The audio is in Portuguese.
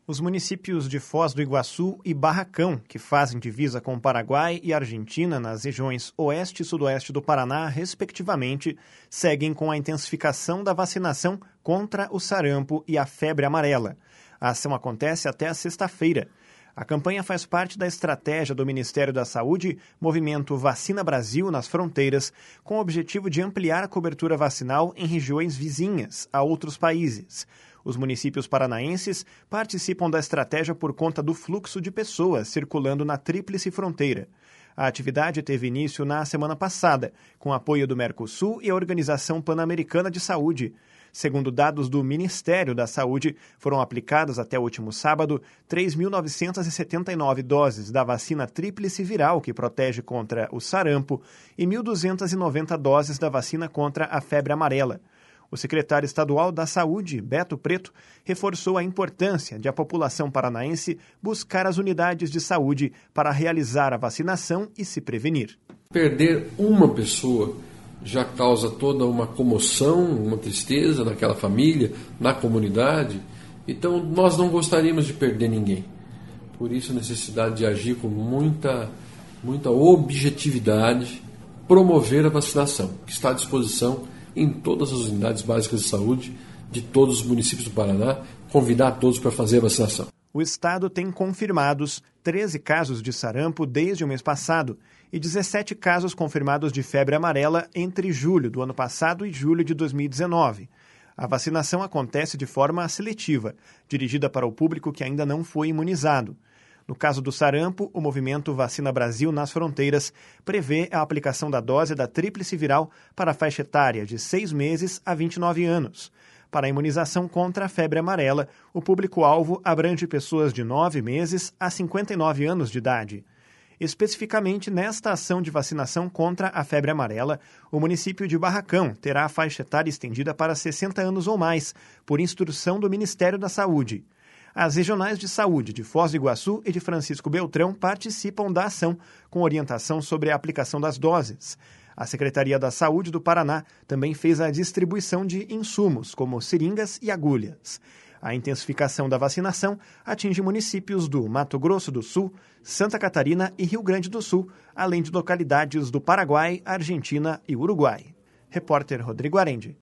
Os municípios de Foz do Iguaçu e Barracão, que fazem divisa com o Paraguai e Argentina nas regiões oeste e sudoeste do Paraná, respectivamente, seguem com a intensificação da vacinação contra o sarampo e a febre amarela. A ação acontece até a sexta-feira. A campanha faz parte da estratégia do Ministério da Saúde, Movimento Vacina Brasil nas Fronteiras, com o objetivo de ampliar a cobertura vacinal em regiões vizinhas a outros países. Os municípios paranaenses participam da estratégia por conta do fluxo de pessoas circulando na Tríplice Fronteira. A atividade teve início na semana passada, com apoio do Mercosul e a Organização Pan-Americana de Saúde. Segundo dados do Ministério da Saúde, foram aplicadas até o último sábado 3.979 doses da vacina tríplice viral que protege contra o sarampo e 1.290 doses da vacina contra a febre amarela. O secretário estadual da Saúde, Beto Preto, reforçou a importância de a população paranaense buscar as unidades de saúde para realizar a vacinação e se prevenir. Perder uma pessoa já causa toda uma comoção, uma tristeza naquela família, na comunidade. Então, nós não gostaríamos de perder ninguém. Por isso, a necessidade de agir com muita objetividade, promover a vacinação, que está à disposição em todas as unidades básicas de saúde de todos os municípios do Paraná, convidar todos para fazer a vacinação. O estado tem confirmados 13 casos de sarampo desde o mês passado e 17 casos confirmados de febre amarela entre julho do ano passado e julho de 2019. A vacinação acontece de forma seletiva, dirigida para o público que ainda não foi imunizado. No caso do sarampo, o movimento Vacina Brasil nas Fronteiras prevê a aplicação da dose da tríplice viral para a faixa etária de 6 meses a 29 anos. Para a imunização contra a febre amarela, o público-alvo abrange pessoas de 9 meses a 59 anos de idade. Especificamente nesta ação de vacinação contra a febre amarela, o município de Barracão terá a faixa etária estendida para 60 anos ou mais, por instrução do Ministério da Saúde. As regionais de saúde de Foz do Iguaçu e de Francisco Beltrão participam da ação, com orientação sobre a aplicação das doses. A Secretaria da Saúde do Paraná também fez a distribuição de insumos, como seringas e agulhas. A intensificação da vacinação atinge municípios do Mato Grosso do Sul, Santa Catarina e Rio Grande do Sul, além de localidades do Paraguai, Argentina e Uruguai. Repórter Rodrigo Arendi.